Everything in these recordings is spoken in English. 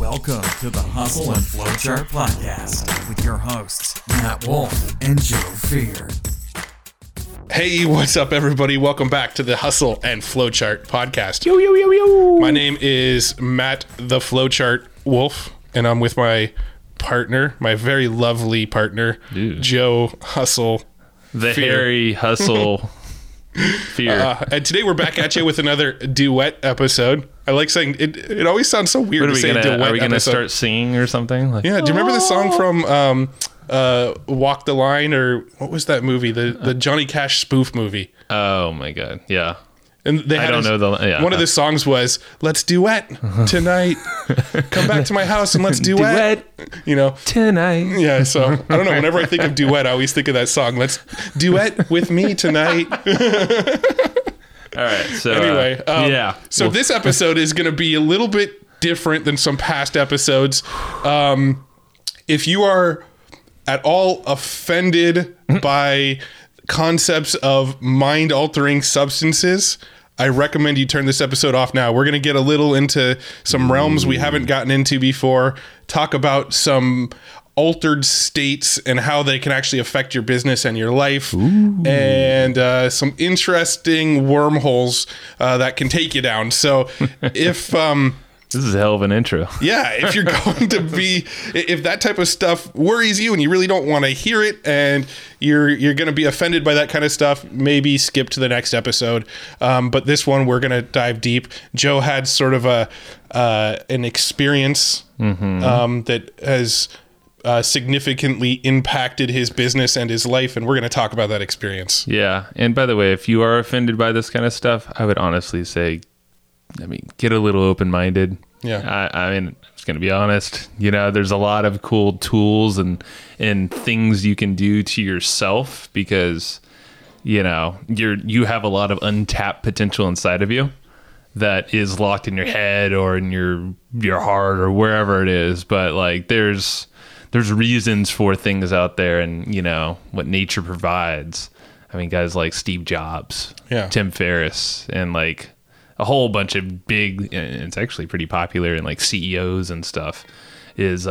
Welcome to the Hustle and Flowchart Podcast with your hosts, Matt Wolf and Joe Fear. Hey, what's up, everybody? Welcome back to the Hustle and Flowchart Podcast. Yo, yo, yo, yo. My name is Matt the Flowchart Wolf, and I'm with my partner, my very lovely partner, Joe Hustle The Fear. Harry Hustle Fear. And today we're back at you with another duet episode. I like saying it. It always sounds so weird to say duet. Are we gonna episode. start singing or something? Like, Yeah. Do you remember the song from Walk the Line, or what was that movie? The Johnny Cash spoof movie. oh my god, yeah. And they had I don't know the. Yeah. one of the songs was "Let's duet tonight. Come back to my house and let's duet." You know. tonight. Yeah. So I don't know. Whenever I think of duet, I always think of that song. Let's duet with me tonight. All right. So Anyway, yeah. So this episode is going to be a little bit different than some past episodes. If you are at all offended by concepts of mind-altering substances, I recommend you turn this episode off now. We're going to get a little into some realms we haven't gotten into before, talk about some altered states and how they can actually affect your business and your life, and some interesting wormholes that can take you down. So if This is a hell of an intro. yeah, if you're going to be, if that type of stuff worries you and you really don't want to hear it, and you're going to be offended by that kind of stuff, maybe skip to the next episode. But this one, we're going to dive deep. Joe had sort of an experience that has significantly impacted his business and his life, and we're going to talk about that experience. Yeah. And by the way, if you are offended by this kind of stuff, I would honestly say, get a little open-minded. Yeah. I mean, I'm just going to be honest. You know, there's a lot of cool tools and things you can do to yourself because, you know, you have a lot of untapped potential inside of you that is locked in your head or in your heart or wherever it is. But like, there's reasons for things out there, and you know what nature provides. I mean, guys like Steve Jobs, Tim Ferriss, and like a whole bunch of big, and it's actually pretty popular in like CEOs and stuff, is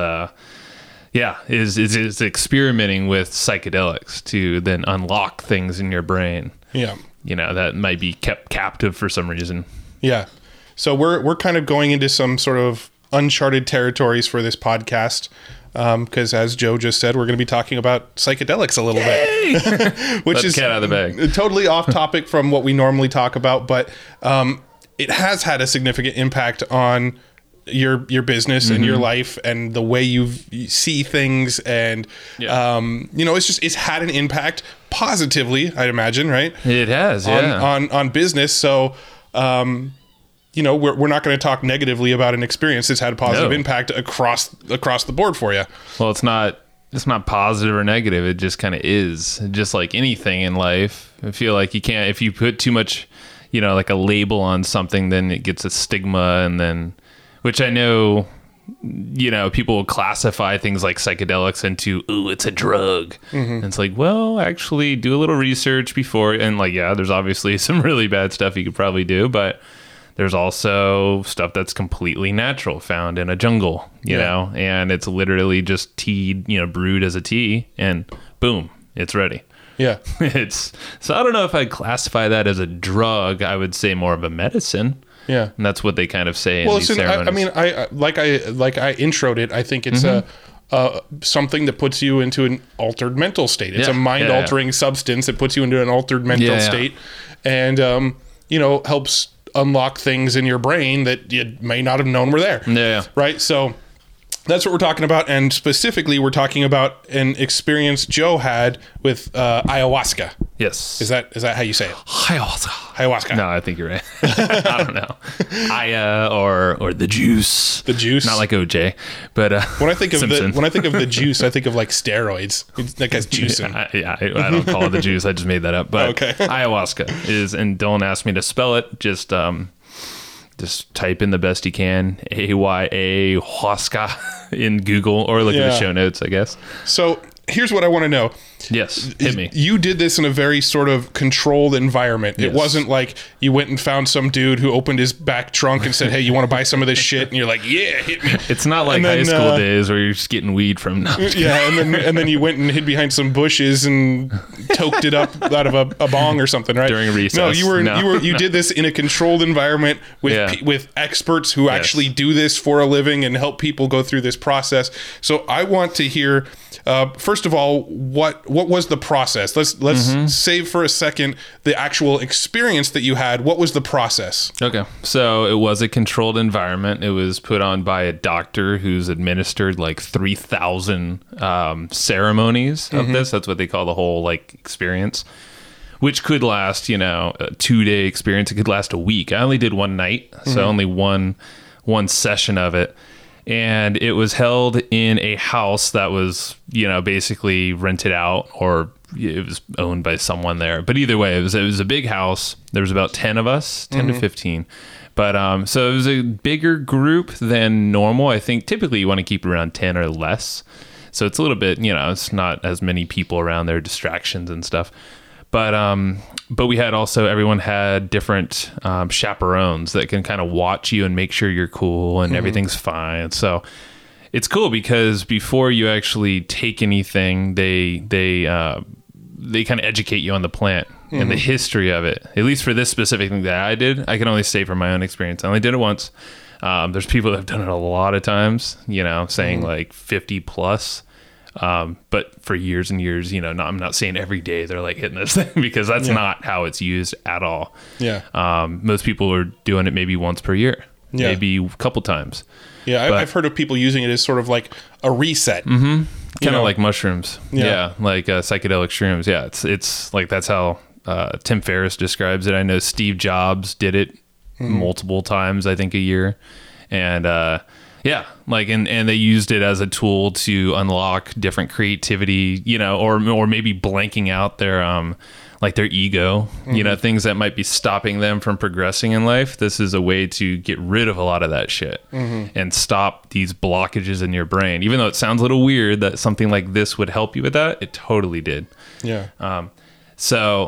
experimenting with psychedelics to then unlock things in your brain. Yeah. You know, that might be kept captive for some reason. Yeah. So we're kind of going into some sort of uncharted territories for this podcast. Because as Joe just said, we're going to be talking about psychedelics a little bit, which Let the is cat out of the bag. Totally off topic from what we normally talk about, but it has had a significant impact on your business and your life and the way you see things, and you know, it's had an impact positively, I'd imagine, right? It has, on business. So you know, we're not going to talk negatively about an experience that's had a positive impact across the board for you. Well, it's not positive or negative. It just kind of is. Just like anything in life, I feel like you can't, if you put too much, you know, like a label on something, then it gets a stigma, and then, which I know, you know, people will classify things like psychedelics into, ooh, it's a drug. And it's like, well, actually do a little research before. And like, yeah, there's obviously some really bad stuff you could probably do, but there's also stuff that's completely natural, found in a jungle, you know, and it's literally just tea, you know, brewed as a tea, and boom, it's ready. Yeah. So I don't know if I'd classify that as a drug. I would say more of a medicine. Yeah. And that's what they kind of say in these I ceremonies. mean, I introed it. I think it's something that puts you into an altered mental state. It's a mind-altering substance that puts you into an altered mental state, and you know, helps unlock things in your brain that you may not have known were there. Yeah. Right. So that's what we're talking about. And specifically, we're talking about an experience Joe had with ayahuasca. Yes. Is that how you say it? Ayahuasca. No, I think you're right. I don't know. Or the juice. The juice. Not like OJ, but when I think of Simpson. the juice, I think of like steroids. That guy's juicing. I don't call it the juice. I just made that up. But Okay. ayahuasca is, and don't ask me to spell it. Just type in the best you can, ayahuasca in Google, or look at the show notes, I guess. So here's what I want to know. Yes, hit me. You did this in a very sort of controlled environment. It Yes. wasn't like you went and found some dude who opened his back trunk and said, "Hey, you want to buy some of this shit?" And you're like, "Yeah, hit me." It's not like And then, high school days where you're just getting weed from. No, Yeah, and then you went and hid behind some bushes and toked it up out of a bong or something, right? During recess. No, you No. did this in a controlled environment with Yeah. with experts who actually do this for a living and help people go through this process. So I want to hear, first of all, what was the process? Let's save for a second the actual experience that you had. What was the process? Okay. So it was a controlled environment. It was put on by a doctor who's administered like 3,000 ceremonies of this. That's what they call the whole like experience, which could last, a 2-day experience. It could last a week. I only did one night, so only one session of it. And it was held in a house that was, basically rented out, or it was owned by someone there. But either way, it was a big house. There was about 10 of us, 10 to 15. But so it was a bigger group than normal. I think typically you want to keep around 10 or less. So it's a little bit, it's not as many people around there, distractions and stuff. But we had also, everyone had different chaperones that can kind of watch you and make sure you're cool and everything's fine. So it's cool because before you actually take anything, they kind of educate you on the plant and the history of it. At least for this specific thing that I did, I can only say from my own experience. I only did it once. There's people that have done it a lot of times, saying like 50 plus. But for years and years, I'm not saying every day they're like hitting this thing because that's not how it's used at all. Yeah. Most people are doing it maybe once per year, maybe a couple times. Yeah, I've heard of people using it as sort of like a reset. Kind of like mushrooms. Yeah. Like psychedelic shrooms. Yeah, it's like that's how Tim Ferriss describes it. I know Steve Jobs did it multiple times, I think a year. And yeah, like and they used it as a tool to unlock different creativity, or maybe blanking out their like their ego, things that might be stopping them from progressing in life. This is a way to get rid of a lot of that shit and stop these blockages in your brain. Even though it sounds a little weird that something like this would help you with that, it totally did. Yeah. So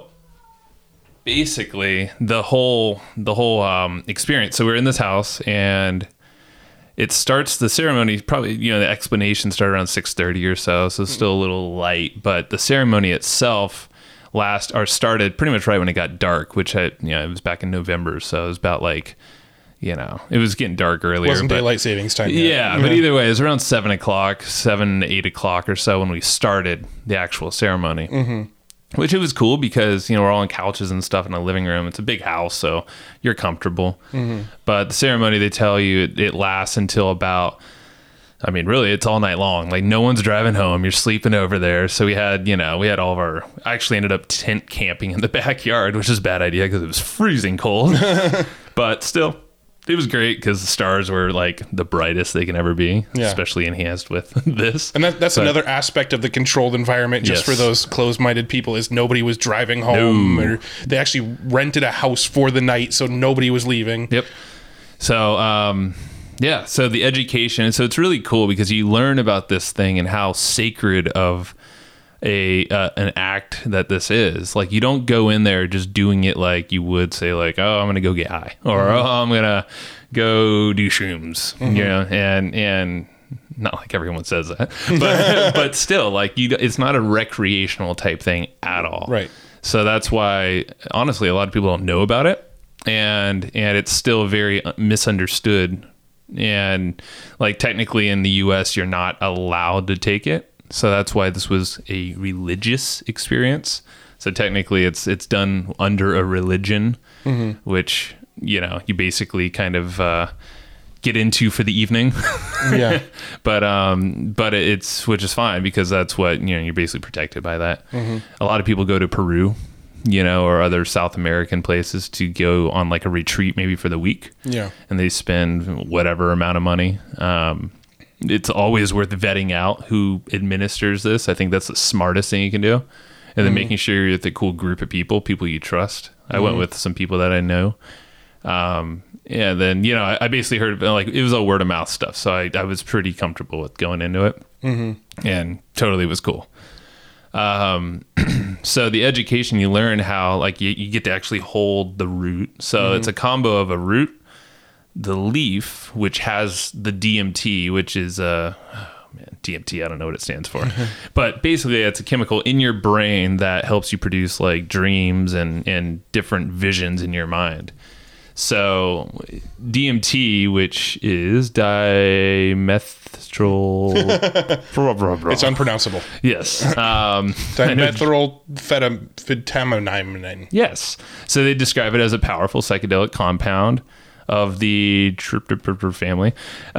basically the whole experience. So we're in this house and it starts, the ceremony, probably, the explanation started around 6:30 or so. So it's still a little light, but the ceremony itself started pretty much right when it got dark, which it was back in November. So it was about like, it was getting dark earlier. Wasn't daylight savings time yet. Yeah, but either way, it was around 7 o'clock, 7, 8 o'clock or so when we started the actual ceremony. Which it was cool because, we're all on couches and stuff in a living room. It's a big house, so you're comfortable. But the ceremony, they tell you it lasts until about, really it's all night long. Like no one's driving home. You're sleeping over there. So we had all of I actually ended up tent camping in the backyard, which is a bad idea because it was freezing cold. But still, it was great because the stars were like the brightest they can ever be, especially enhanced with this. And that's another aspect of the controlled environment, just for those closed-minded people, is nobody was driving home. Or they actually rented a house for the night, so nobody was leaving. Yep. So, so the education, so it's really cool because you learn about this thing and how sacred of an act that this is. Like you don't go in there just doing it like you would say like, oh, I'm gonna go get high, or oh, I'm gonna go do shrooms, and not like everyone says that, but still, like it's not a recreational type thing at all, right? So that's why honestly a lot of people don't know about it, and it's still very misunderstood, and like technically in the US you're not allowed to take it. So that's why this was a religious experience. So technically it's done under a religion, which, you basically kind of get into for the evening. Yeah. But it's, which is fine because that's what, you're basically protected by that. A lot of people go to Peru, or other South American places to go on like a retreat maybe for the week. Yeah. And they spend whatever amount of money. It's always worth vetting out who administers this. I think that's the smartest thing you can do. And then making sure you're with a cool group of people you trust. I went with some people that I know. Then, I basically heard like it was all word of mouth stuff. So I was pretty comfortable with going into it and totally was cool. So the education, you learn how like you get to actually hold the root. So it's a combo of a root, the leaf, which has the DMT, which is DMT, I don't know what it stands for. But basically it's a chemical in your brain that helps you produce like dreams and different visions in your mind. So DMT, which is dimethyl... It's unpronounceable. Yes. Dimethylphentamine. Yes. So they describe it as a powerful psychedelic compound of the tryptophan family.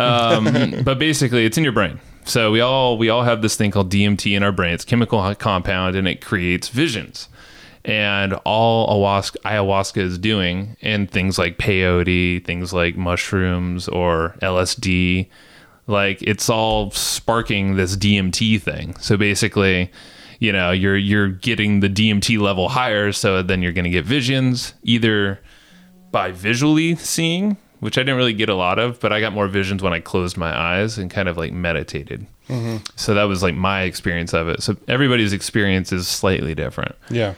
But basically it's in your brain. So we all have this thing called DMT in our brain. It's a chemical compound and it creates visions. And all ayahuasca is doing, and things like peyote, things like mushrooms or LSD, like it's all sparking this DMT thing. So basically, you know, you're getting the DMT level higher, so then you're going to get visions either by visually seeing, which I didn't really get a lot of, but I got more visions when I closed my eyes and kind of like meditated. So that was like my experience of it. So everybody's experience is slightly different. Yeah.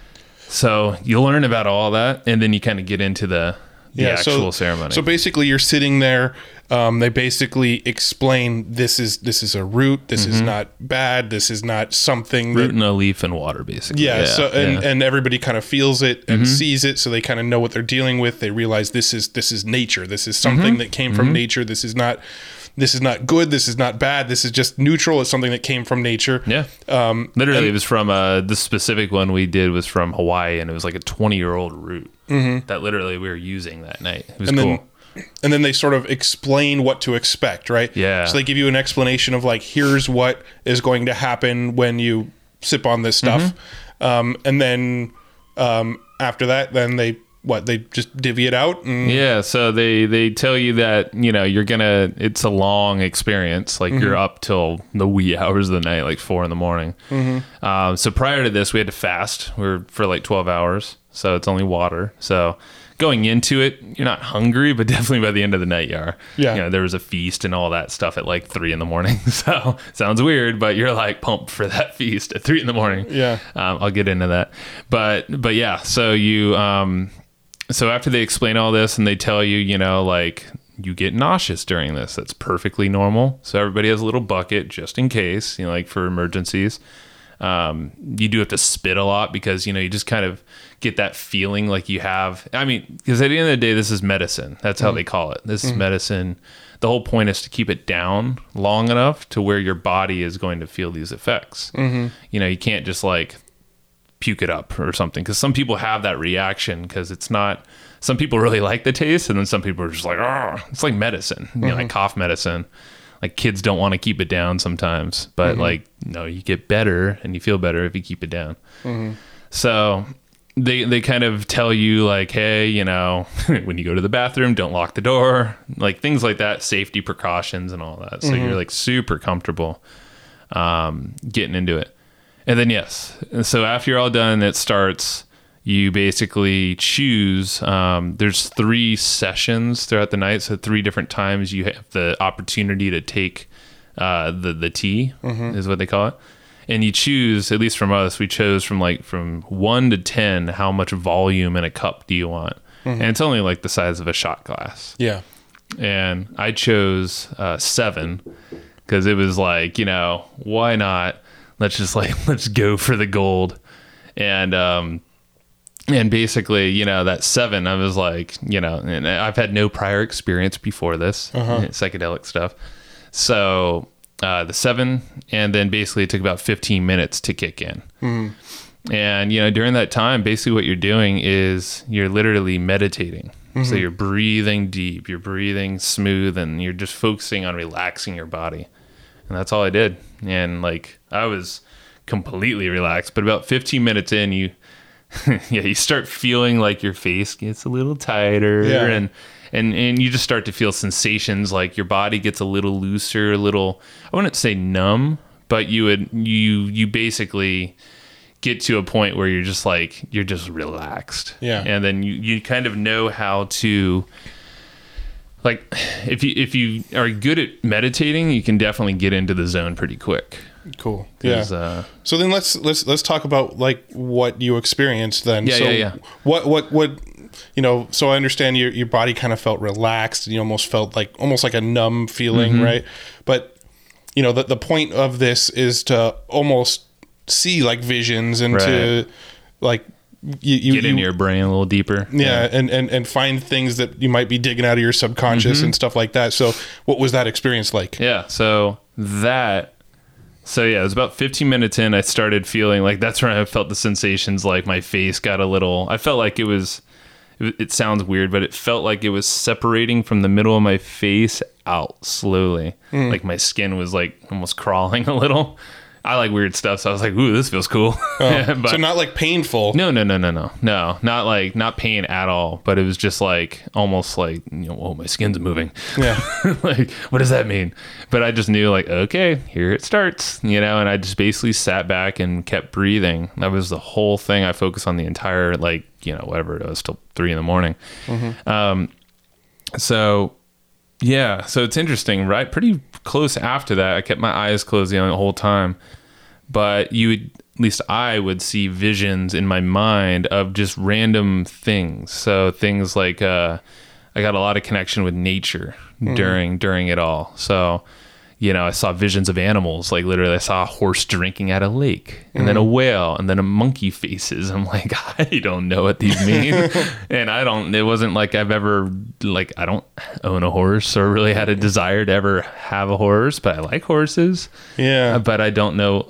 So you learn about all that, and then you kind of get into the actual ceremony. So basically, you're sitting there. They basically explain this is a root. This is not bad. This is not something. Root and a leaf and water, basically. Yeah. And everybody kind of feels it and sees it, so they kind of know what they're dealing with. They realize this is nature. This is something that came from nature. This is not good. This is not bad. This is just neutral. It's something that came from nature. Yeah. Literally, it was from the specific one we did was from Hawaii, and it was like a 20-year-old root that literally we were using that night. It was cool. And then they sort of explain what to expect, right? Yeah. So they give you an explanation of like, here's what is going to happen when you sip on this stuff. And then after that, then they just divvy it out? Yeah, so they tell you that, you know, it's a long experience. Like you're up till the wee hours of the night, like 4 a.m. So prior to this, we had to fast. For like 12 hours. So it's only water. So going into it, you're not hungry, but definitely by the end of the night you are. Yeah. You know, there was a feast and all that stuff at like 3 a.m. So sounds weird, but you're like pumped for that feast at 3 a.m. Yeah. I'll get into that. But yeah, so you... So after they explain all this and they tell you, you know, like you get nauseous during this, that's perfectly normal. So everybody has a little bucket just in case, you know, like for emergencies. You do have to spit a lot because, you know, you just kind of get that feeling like you have, I mean, because at the end of the day, this is medicine. That's how they call it. This is medicine. The whole point is to keep it down long enough to where your body is going to feel these effects. You know, you can't just like puke it up or something, because some people have that reaction because it's not, some people really like the taste, and then some people are just like, oh, it's like medicine, you know, like cough medicine. Like kids don't want to keep it down sometimes, but like, no, you get better and you feel better if you keep it down. So they kind of tell you like, hey, you know, when you go to the bathroom, don't lock the door, like things like that, safety precautions and all that. So you're like super comfortable getting into it. And then, yes. So after you're all done, it starts, you basically choose, there's 3 sessions throughout the night. So 3 different times you have the opportunity to take the tea is what they call it. And you choose, at least from us, we chose from 1 to 10, how much volume in a cup do you want? And it's only like the size of a shot glass. Yeah. And I chose 7 because it was like, you know, why not? Let's go for the gold. And basically, you know, that 7, I was like, you know, and I've had no prior experience before this psychedelic stuff. So the 7, and then basically it took about 15 minutes to kick in. And, you know, during that time, basically what you're doing is you're literally meditating. So you're breathing deep, you're breathing smooth, and you're just focusing on relaxing your body. And that's all I did. And like, I was completely relaxed, but about 15 minutes in, you start feeling like your face gets a little tighter and you just start to feel sensations, like your body gets a little looser, a little, I wouldn't say numb, but you basically get to a point where you're just relaxed. Yeah. And then you kind of know how to, like, if you are good at meditating, you can definitely get into the zone pretty quick. Cool. Yeah. 'Cause, So then let's talk about like what you experienced then. Yeah, so yeah. What so I understand your body kind of felt relaxed and you almost felt like almost like a numb feeling, right? But the point of this is to almost see like visions and to like you get into your brain a little deeper. And find things that you might be digging out of your subconscious and stuff like that. So what was that experience like? Yeah. So it was about 15 minutes in, I started feeling like that's when I felt the sensations, like my face got a little, I felt like it sounds weird, but it felt like it was separating from the middle of my face out slowly. Like my skin was like almost crawling a little. I like weird stuff, so I was like, "Ooh, this feels cool." So not like painful. No, not pain at all. But it was just like almost like oh, my skin's moving. Yeah, like what does that mean? But I just knew like, okay, here it starts, and I just basically sat back and kept breathing. That was the whole thing. I focused on the entire whatever it was till 3 a.m. So it's interesting, right? Pretty close after that, I kept my eyes closed the whole time, but at least I would see visions in my mind of just random things. So things like I got a lot of connection with nature during it all. So I saw visions of animals. Like literally, I saw a horse drinking at a lake, and then a whale, and then a monkey faces. I'm like, I don't know what these mean, and it wasn't like I've ever I don't own a horse or really had a desire to ever have a horse, but I like horses. Yeah, but I don't know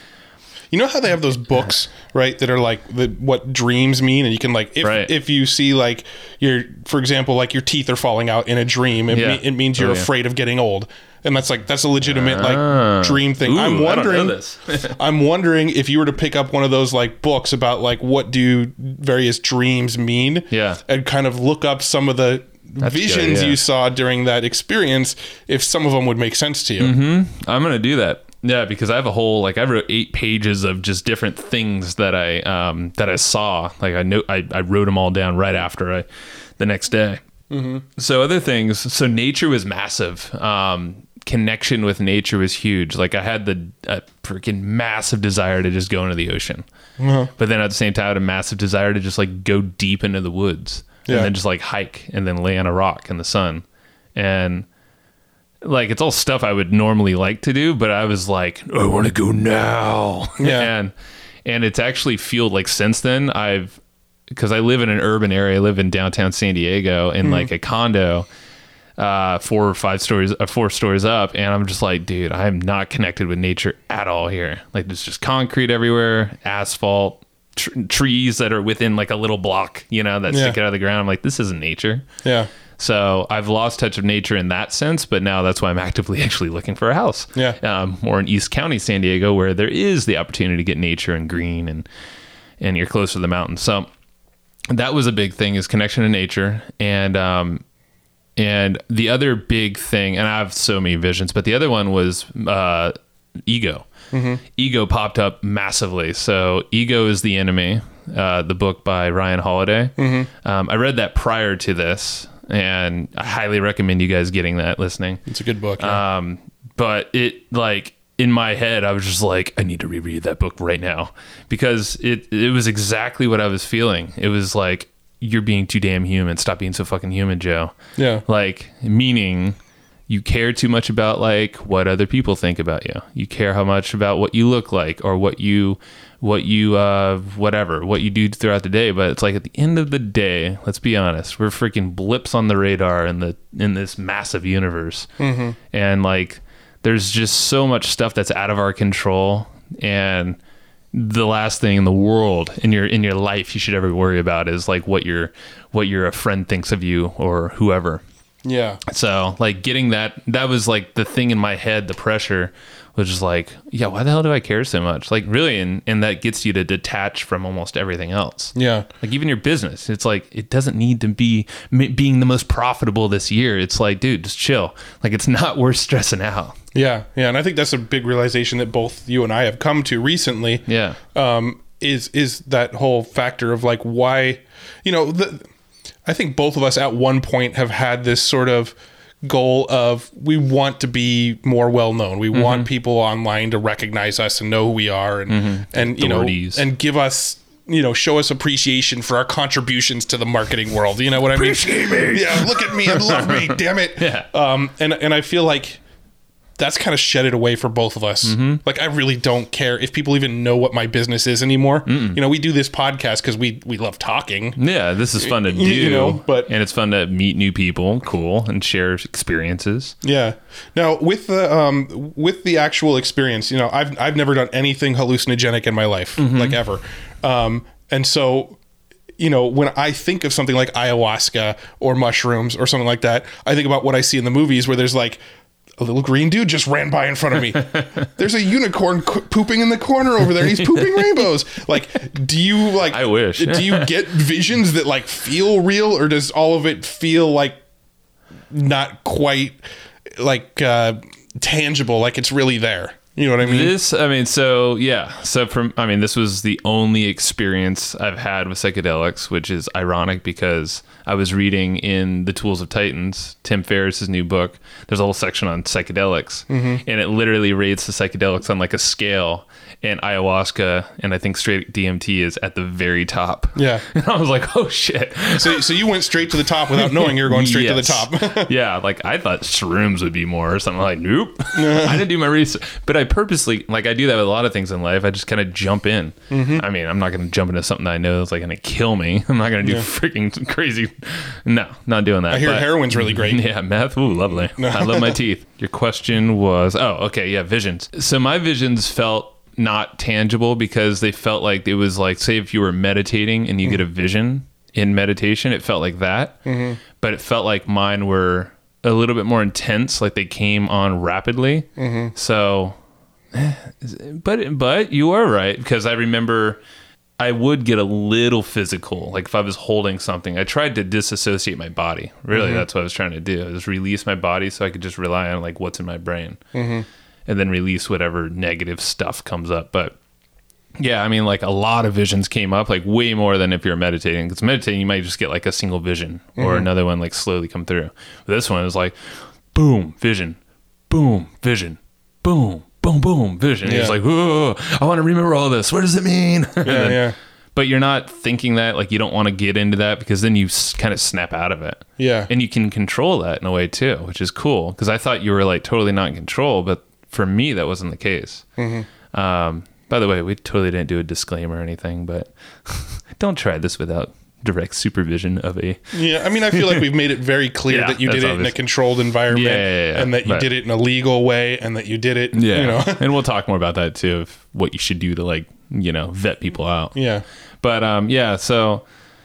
how they have those books, right? That are like what dreams mean, and you can if you see like for example, like your teeth are falling out in a dream, it means you're afraid of getting old. And that's a legitimate dream thing. Ooh, I'm wondering, I don't know this. I'm wondering if you were to pick up one of those like books about like what do various dreams mean, and kind of look up some of the visions you saw during that experience, if some of them would make sense to you. I'm gonna do that. Yeah, because I have a whole I wrote 8 pages of just different things that I saw. Like I wrote them all down right after the next day. So other things. So nature was massive. Connection with nature was huge. Like I had a freaking massive desire to just go into the ocean, but then at the same time, I had a massive desire to just like go deep into the woods and then just like hike and then lay on a rock in the sun. And like it's all stuff I would normally like to do, but I was like, I want to go now. And it's actually felt like since then because I live in an urban area. I live in downtown San Diego in like a condo, 4 stories up, and I'm just like, dude, I'm not connected with nature at all here. Like there's just concrete everywhere, asphalt, trees that are within like a little block, that stick out of the ground. I'm like, this isn't nature. Yeah. So I've lost touch of nature in that sense, but now that's why I'm actively actually looking for a house. More in East County, San Diego, where there is the opportunity to get nature and green and you're close to the mountains. So that was a big thing, is connection to nature. And the other big thing, and I have so many visions, but the other one was ego. Ego popped up massively. So Ego is the Enemy, the book by Ryan Holiday. I read that prior to this, and I highly recommend you guys getting that, listening. It's a good book. Yeah. But it in my head, I was just like, I need to reread that book right now, because it was exactly what I was feeling. It was like, you're being too damn human. Stop being so fucking human, Joe. Yeah. Like, meaning you care too much about like what other people think about you. You care how much about what you look like or what you do throughout the day. But it's like at the end of the day, let's be honest, we're freaking blips on the radar in this massive universe. And like, there's just so much stuff that's out of our control, and the last thing in the world in your life you should ever worry about is like what your a friend thinks of you or whoever. Yeah. So like getting that was like the thing in my head, the pressure was just like, yeah, why the hell do I care so much? Like really, and that gets you to detach from almost everything else. Yeah. Like even your business, it's like, it doesn't need to be being the most profitable this year. It's like, dude, just chill. Like it's not worth stressing out. Yeah. Yeah. And I think that's a big realization that both you and I have come to recently. Yeah. Is that whole factor of like, why, I think both of us at one point have had this sort of goal of we want to be more well known. We want people online to recognize us and know who we are, and you know, and give us, you know, show us appreciation for our contributions to the marketing world. You know what I mean? Appreciate me. Yeah, look at me and love me, damn it. Yeah. And I feel like that's kind of shedded away for both of us. Like, I really don't care if people even know what my business is anymore. You know, we do this podcast because we love talking. Yeah, this is fun to do. You know, but and it's fun to meet new people, cool, and share experiences. yeah. Now with the actual experience, you know, I've never done anything hallucinogenic in my life, like ever. And so, you know, when I think of something like ayahuasca or mushrooms or something like that, I think about what I see in the movies where there's like, a little green dude just ran by in front of me. There's a unicorn pooping in the corner over there. He's pooping rainbows. Like, do you like, I wish. Do you get visions that like feel real, or does all of it feel like not quite like tangible, like it's really there? You know what I mean? This was the only experience I've had with psychedelics, which is ironic because I was reading in The Tools of Titans, Tim Ferriss's new book. There's a whole section on psychedelics, and it literally rates the psychedelics on like a scale, and ayahuasca and I think straight DMT is at the very top. Yeah. And I was like, oh shit. So you went straight to the top without knowing you were going straight to the top. Yeah, like I thought shrooms would be more or something. Like, nope. I didn't do my research, but I purposely, like I do that with a lot of things in life. I just kind of jump in. I mean, I'm not going to jump into something that I know is like going to kill me. I'm not going to do freaking crazy. No, not doing that. I hear heroin's really great. Yeah, meth. Ooh, lovely. I love my teeth. Your question was, visions. So my visions felt not tangible because they felt like it was like, say if you were meditating and you get a vision in meditation, it felt like that. But it felt like mine were a little bit more intense, like they came on rapidly. So, but you are right, because I remember I would get a little physical. Like if I was holding something, I tried to disassociate my body. Really, that's what I was trying to do. Is release my body so I could just rely on like what's in my brain, and then release whatever negative stuff comes up. But yeah, I mean, like a lot of visions came up, like way more than if you're meditating. Because meditating, you might just get like a single vision or another one like slowly come through. But this one is like, boom, vision, boom, vision, boom, boom, boom, vision. Yeah. It's like, whoa, I want to remember all this. What does it mean? Yeah. But you're not thinking that, like you don't want to get into that because then you kind of snap out of it. Yeah. And you can control that in a way too, which is cool. Because I thought you were like totally not in control, but for me, that wasn't the case. By the way, we totally didn't do a disclaimer or anything, but don't try this without direct supervision of a... Yeah, I mean, I feel like we've made it very clear that you did it in a controlled environment, and that you did it in a legal way, and that you did it, you know. And we'll talk more about that too, of what you should do to like, you know, vet people out. Yeah. But so...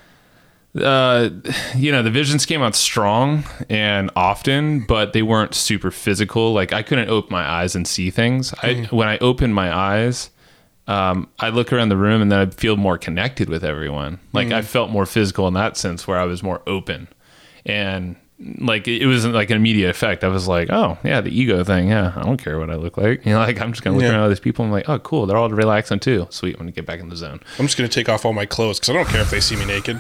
you know, the visions came out strong and often, but they weren't super physical. Like I couldn't open my eyes and see things. When I opened my eyes, I look around the room and then I'd feel more connected with everyone. Like I felt more physical in that sense, where I was more open, and like it wasn't like an immediate effect. I was like, oh yeah, the ego thing. Yeah, I don't care what I look like. You know, like I'm just gonna look around all these people. I'm like, oh cool, they're all relaxing too. Sweet, I'm gonna get back in the zone. I'm just gonna take off all my clothes because I don't care if they see me naked.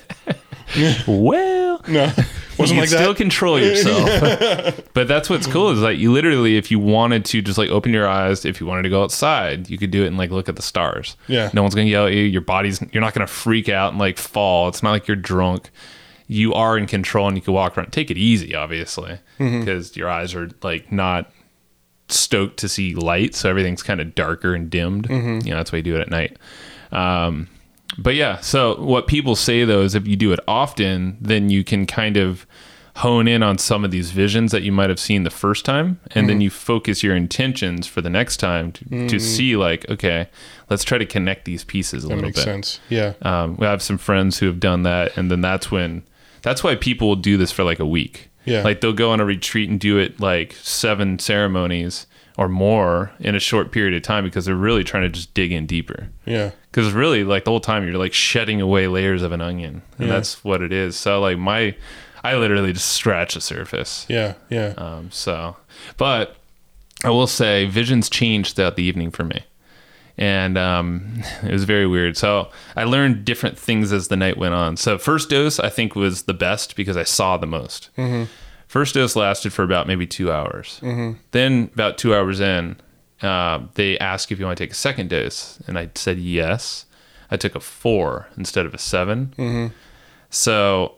Well, no, wasn't you like can still that. control yourself. But that's what's cool is like you literally, if you wanted to just like open your eyes, if you wanted to go outside, you could do it and like look at the stars. Yeah. No one's gonna yell at you. You're not gonna freak out and like fall. It's not like you're drunk. You are in control and you can walk around. Take it easy, obviously, because your eyes are like not stoked to see light, so everything's kind of darker and dimmed. You know, that's why you do it at night. But yeah, so what people say though is if you do it often, then you can kind of hone in on some of these visions that you might have seen the first time, and then you focus your intentions for the next time to see like, okay, let's try to connect these pieces a little bit. That makes sense. Yeah. We have some friends who have done that, and then that's why people will do this for like a week. Yeah. Like they'll go on a retreat and do it like 7 ceremonies or more in a short period of time because they're really trying to just dig in deeper. Yeah. Because really, like the whole time you're like shedding away layers of an onion, and that's what it is. So like I literally just scratch the surface. Yeah. Yeah. But I will say visions changed throughout the evening for me. And it was very weird. So I learned different things as the night went on. So first dose, I think, was the best because I saw the most. First dose lasted for about maybe 2 hours. Then about 2 hours in, they asked if you want to take a second dose, and I said yes. I took a 4 instead of a 7. So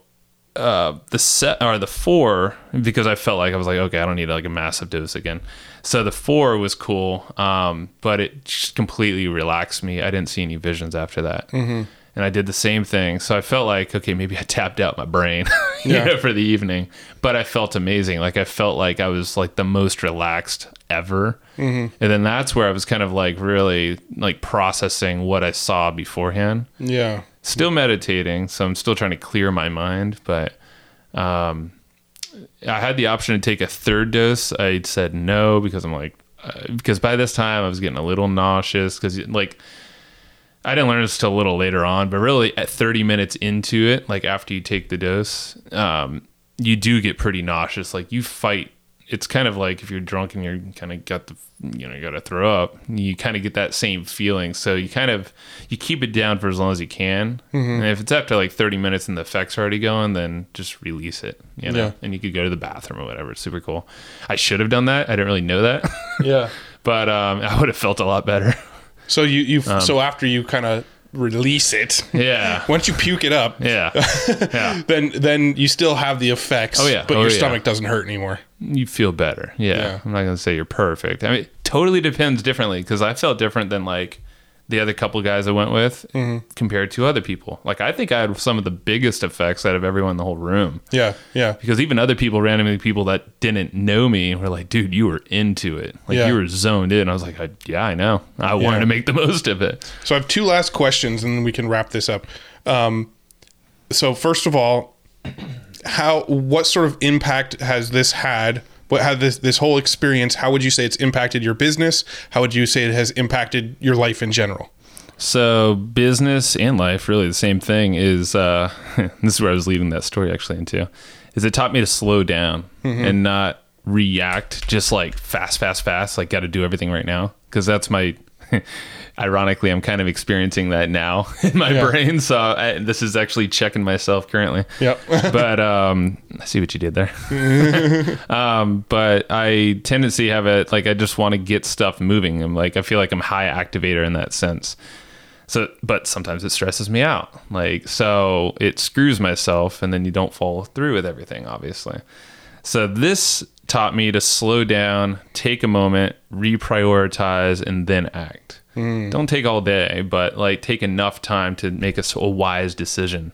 the 4, because I felt like I was like, okay, I don't need like a massive dose again. So the 4 was cool, but it just completely relaxed me. I didn't see any visions after that. And I did the same thing. So I felt like, okay, maybe I tapped out my brain you know, for the evening. But I felt amazing. Like I felt like I was like the most relaxed ever. And then that's where I was kind of like really like processing what I saw beforehand. Yeah. Still meditating. So I'm still trying to clear my mind. But I had the option to take a third dose. I said no because I'm like, because by this time I was getting a little nauseous because like, I didn't learn this till a little later on, but really at 30 minutes into it, like after you take the dose, you do get pretty nauseous. Like you fight. It's kind of like if you're drunk and you're kind of got the, you know, you got to throw up, you kind of get that same feeling. So you keep it down for as long as you can. And if it's after like 30 minutes and the effects are already going, then just release it, you know, and you could go to the bathroom or whatever. It's super cool. I should have done that. I didn't really know that. But I would have felt a lot better. So so after you kind of release it, once you puke it up, then you still have the effects. But your stomach doesn't hurt anymore. You feel better. I'm not gonna say you're perfect. I mean, it totally depends differently because I felt different than like the other couple guys I went with compared to other people. Like I think I had some of the biggest effects out of everyone in the whole room. Because even other people, randomly people that didn't know me were like, dude, you were into it. Like you were zoned in. I was like, I know. I wanted to make the most of it. So I have 2 last questions and then we can wrap this up. So first of all, what sort of impact has this had? What had this whole experience? How would you say it's impacted your business? How would you say it has impacted your life in general? So business and life, really the same thing is, this is where I was leading that story actually into, is it taught me to slow down and not react just like fast, like got to do everything right now. Cause that's my, ironically, I'm kind of experiencing that now in my brain. So this is actually checking myself currently. But I see what you did there. But I tendency have it like I just want to get stuff moving. I'm like I feel like I'm high activator in that sense. So, but sometimes it stresses me out. Like so, it screws myself, and then you don't follow through with everything, obviously. So this taught me to slow down, take a moment, reprioritize, and then act. Don't take all day, but like take enough time to make a wise decision.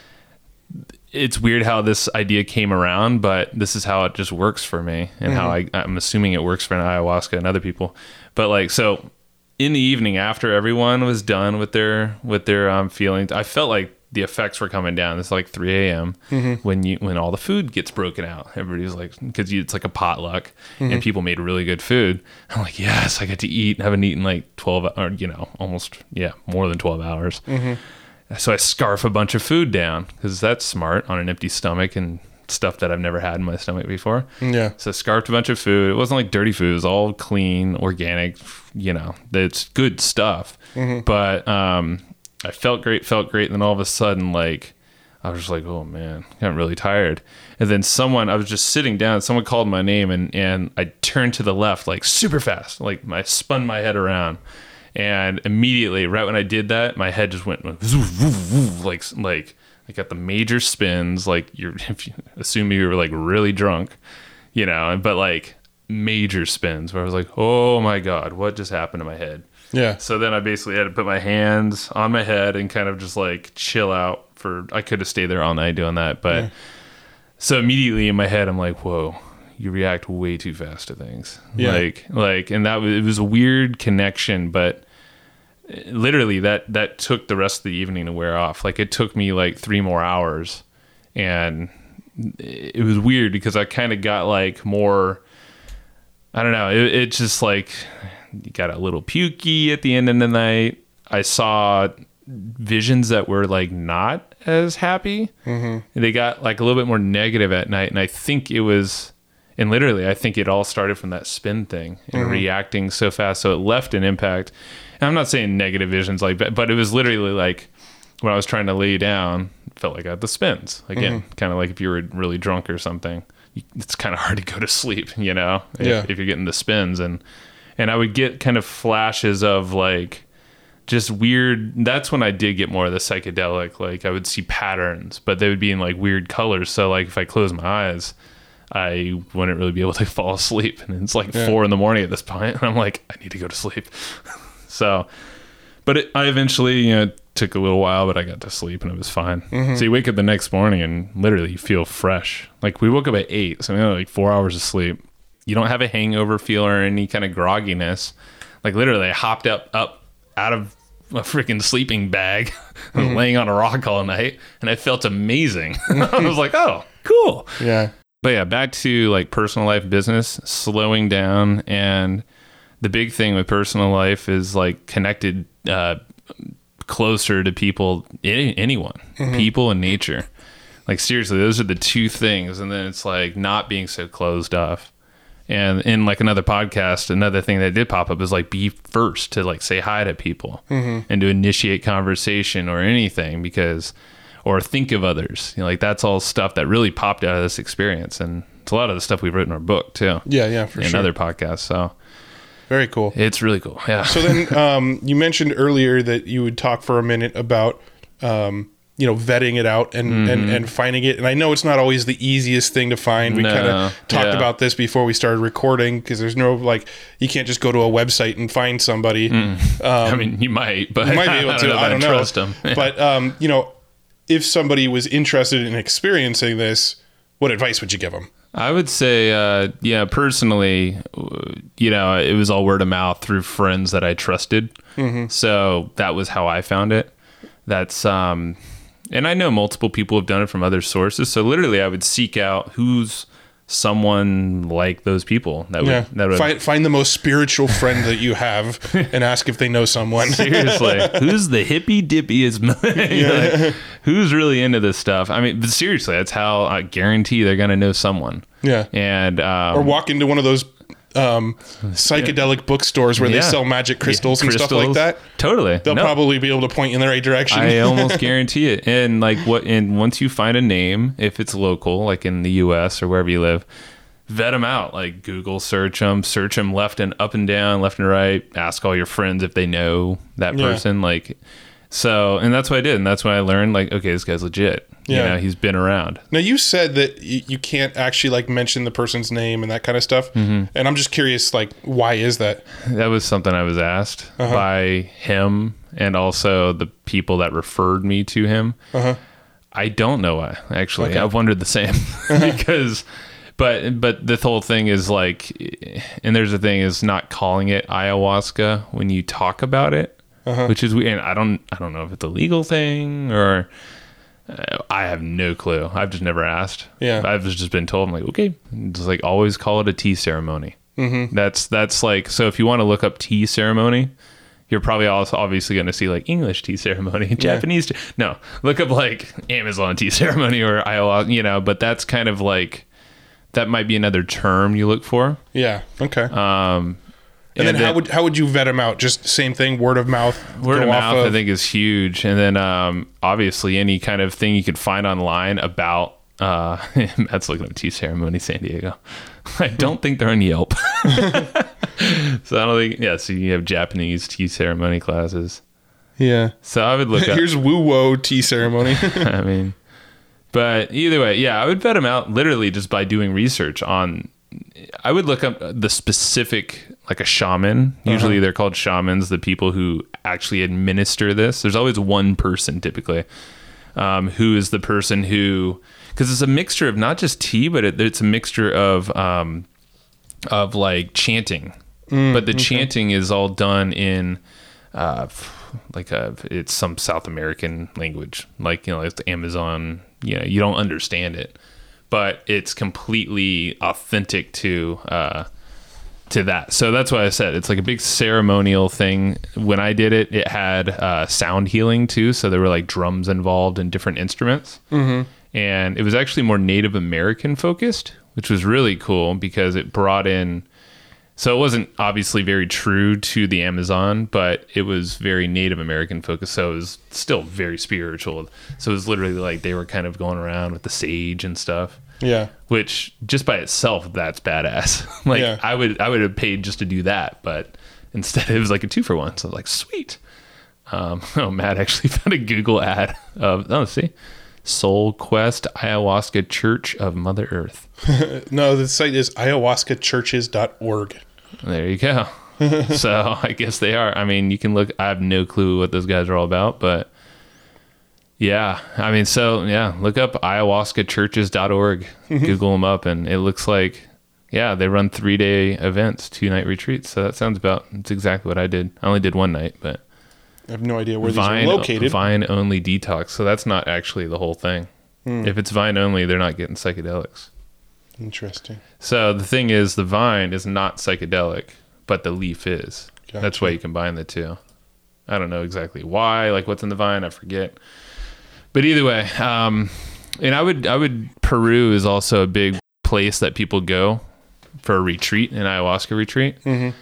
It's weird how this idea came around, but this is how it just works for me and how I'm assuming it works for an ayahuasca and other people. But like, so in the evening after everyone was done with their feelings, I felt like the effects were coming down. It's like 3 a.m. When all the food gets broken out. Everybody's like, because it's like a potluck and people made really good food. I'm like, yes, I get to eat. I haven't eaten like 12 or, you know, almost, more than 12 hours. So I scarf a bunch of food down because that's smart on an empty stomach and stuff that I've never had in my stomach before. So I scarfed a bunch of food. It wasn't like dirty food. It was all clean, organic, you know, it's good stuff. But, I felt great. And then all of a sudden, like, I was just like, oh man, I'm really tired. And then I was just sitting down, someone called my name and I turned to the left, like super fast. Like I spun my head around and immediately, right when I did that, my head just went like I got the major spins. Like if you assume you were like really drunk, you know, but like major spins where I was like, oh my God, what just happened to my head? So then I basically had to put my hands on my head and kind of just like chill out I could have stayed there all night doing that. But so immediately in my head, I'm like, whoa, you react way too fast to things. Like, and it was a weird connection, but literally that took the rest of the evening to wear off. Like it took me like 3 more hours and it was weird because I kind of got like more, I don't know. It just like, you got a little pukey at the end of the night. I saw visions that were like not as happy. They got like a little bit more negative at night. And I think I think it all started from that spin thing and reacting so fast. So it left an impact. And I'm not saying negative visions like that, but it was literally like when I was trying to lay down, it felt like I had the spins again, kind of like if you were really drunk or something. it's kind of hard to go to sleep, if you're getting the spins. And I would get kind of flashes of like just weird. That's when I did get more of the psychedelic. Like I would see patterns, but they would be in like weird colors. So like if I close my eyes, I wouldn't really be able to fall asleep. And it's like 4 a.m. at this point, and I'm like, I need to go to sleep. So, but I eventually, took a little while, but I got to sleep and it was fine. So you wake up the next morning and literally you feel fresh. Like we woke up at 8, so we had like 4 hours of sleep. You don't have a hangover feel or any kind of grogginess. Like literally I hopped up out of a freaking sleeping bag, laying on a rock all night, and I felt amazing. I was like, oh, cool. Yeah. But yeah, back to like personal life, business, slowing down. And the big thing with personal life is like connected closer to people, anyone, people and nature. Like seriously, those are the two things. And then it's like not being so closed off. And in like another podcast, another thing that did pop up is like be first to like say hi to people and to initiate conversation or anything, or think of others. Like that's all stuff that really popped out of this experience. And it's a lot of the stuff we've written in our book too. Yeah, for sure. And other podcasts. So very cool. It's really cool. Yeah. So then you mentioned earlier that you would talk for a minute about, vetting it out and finding it. And I know it's not always the easiest thing to find. We kind of talked about this before we started recording, because there's no, like, you can't just go to a website and find somebody. I mean, you might, but you might be able to. I don't know. Trust them. But, if somebody was interested in experiencing this, what advice would you give them? I would say, personally, it was all word of mouth through friends that I trusted. So that was how I found it. That's, and I know multiple people have done it from other sources. So literally I would seek out who's someone like those people that would find the most spiritual friend that you have and ask if they know someone. Seriously, who's the hippy dippiest? Like, who's really into this stuff? I mean, but seriously, that's how I guarantee they're gonna know someone. Yeah, and or walk into one of those psychedelic bookstores where they sell magic crystals and stuff like that. Totally, they'll probably be able to point you in the right direction. I almost guarantee it. And once you find a name, if it's local, like in the U.S. or wherever you live, vet them out. Like Google search them left and up and down, left and right. Ask all your friends if they know that person. And that's what I did, and that's when I learned, like, okay, this guy's legit. Yeah, he's been around. Now, you said that you can't actually like mention the person's name and that kind of stuff, and I'm just curious, like, why is that? That was something I was asked by him and also the people that referred me to him. I don't know why, actually. Okay. I've wondered the same because. But the whole thing is like, and there's the thing is not calling it ayahuasca when you talk about it. Which is weird. And I don't know if it's a legal thing or I have no clue. I've just never asked. Yeah, I've just been told. I'm like, okay, just like always call it a tea ceremony. That's like, so if you want to look up tea ceremony, you're probably also obviously going to see like English tea ceremony, Japanese. No, look up like Amazon tea ceremony or ayahuasca. But that's kind of like, that might be another term you look for. Yeah. Okay. And then how would you vet them out? Just same thing, word of mouth? Word of mouth, I think, is huge. And then obviously any kind of thing you could find online about, Matt's looking up tea ceremony San Diego. I don't think they're on Yelp. So I don't think, so you have Japanese tea ceremony classes. Yeah. So I would look up. Here's Woo-Wo tea ceremony. I mean, but either way, I would vet them out literally just by doing research on, I would look up the specific, like a shaman. Usually they're called shamans, the people who actually administer this. There's always one person typically who is the person who, because it's a mixture of not just tea, but it's a mixture of like chanting. But the chanting is all done in it's some South American language, like, it's the Amazon. You don't understand it, but it's completely authentic to that. So that's why I said it's like a big ceremonial thing. When I did it, it had sound healing too. So there were like drums involved and different instruments. And it was actually more Native American focused, which was really cool because it brought in, so it wasn't obviously very true to the Amazon, but it was very Native American focused. So it was still very spiritual. So it was literally like they were kind of going around with the sage and stuff. Yeah. Which just by itself, that's badass. Like Yeah. I would have paid just to do that, but instead it was like a 2-for-1. So I was like, sweet. Matt actually found a Google ad of see, Soul Quest Ayahuasca Church of Mother Earth. No, the site is ayahuascachurches.org. There you go. So I guess they are. I mean, you can look. I have no clue what those guys are all about, but yeah. I mean, so yeah, look up ayahuascachurches.org. Google them up, and it looks like, yeah, they run 3-day events, 2-night retreats. So that sounds it's exactly what I did. I only did 1 night, but I have no idea where these are located. Vine only detox. So that's not actually the whole thing. If it's Vine only, they're not getting psychedelics. Interesting. So the thing is, the vine is not psychedelic, but the leaf is. Gotcha. That's why you combine the two. I don't know exactly why, like what's in the vine, I forget. But either way, and I would Peru is also a big place that people go for a retreat, an ayahuasca retreat.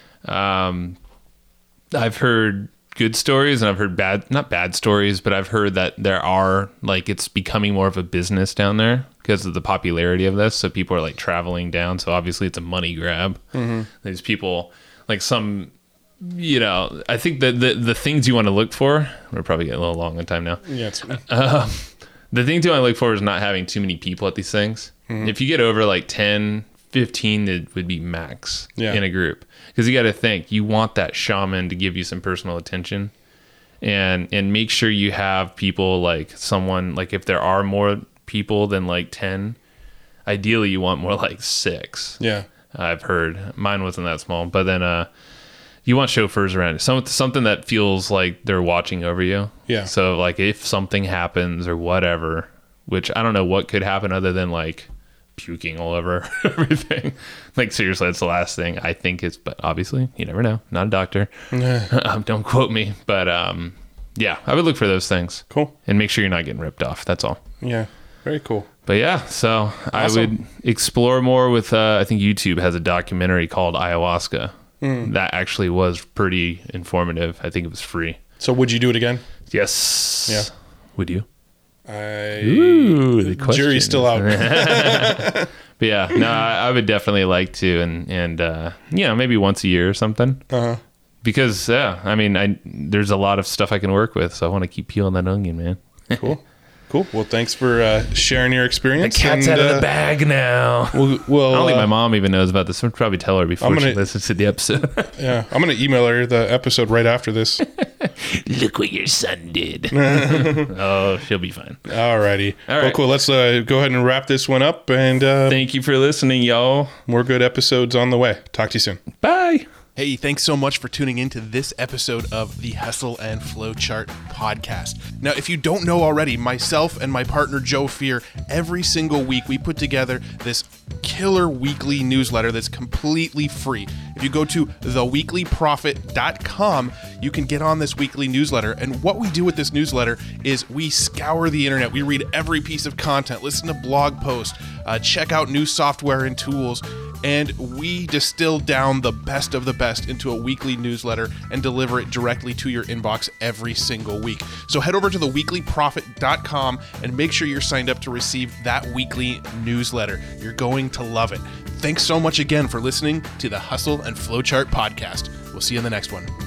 I've heard good stories and I've heard not bad stories, but I've heard that there are, like, it's becoming more of a business down there because of the popularity of this. So people are like traveling down. So obviously it's a money grab. These people, like some, you know, I think that the things you want to look for, we're probably getting a little long on time now. Yeah, it's The thing you want to look for is not having too many people at these things. If you get over like 10, 15, it would be max in a group. Because you got to think, you want that shaman to give you some personal attention, and make sure you have people, like someone, like if there are more people than like 10, ideally you want more like 6. Yeah. I've heard. Mine wasn't that small, but then you want chauffeurs around you. Something that feels like they're watching over you. Yeah. So like if something happens or whatever, which I don't know what could happen other than like puking all over everything. Like seriously, that's the last thing I think is, but obviously you never know. Not a doctor. Don't quote me, but yeah, I would look for those things. Cool. And make sure you're not getting ripped off. That's all. Yeah. Very cool. But yeah, so Awesome. I would explore more with, I think YouTube has a documentary called Ayahuasca. That actually was pretty informative. I think it was free. So would you do it again? Yes. Yeah. Would you? The jury's still out. But yeah, no, I would definitely like to, and you know, maybe once a year or something. Because yeah, I mean, there's a lot of stuff I can work with, so I want to keep peeling that onion, man. Cool. Well, thanks for sharing your experience. The cat's out of the bag now. Well, I don't think my mom even knows about this. I'll probably tell her before she listens to the episode. Yeah, I'm going to email her the episode right after this. Look what your son did. Oh, she'll be fine. Alrighty. All right. Well, cool. Let's go ahead and wrap this one up. And Thank you for listening, y'all. more good episodes on the way. Talk to you soon. Bye. Hey, thanks so much for tuning into this episode of the Hustle and Flowchart podcast. Now, if you don't know already, myself and my partner Joe Fear, every single week we put together this killer weekly newsletter that's completely free. If you go to theweeklyprofit.com, you can get on this weekly newsletter. And what we do with this newsletter is we scour the internet. We read every piece of content, listen to blog posts, check out new software and tools, and we distill down the best of the best into a weekly newsletter and deliver it directly to your inbox every single week. So head over to theweeklyprofit.com and make sure you're signed up to receive that weekly newsletter. You're going to love it. Thanks so much again for listening to the Hustle and Flowchart podcast. We'll see you in the next one.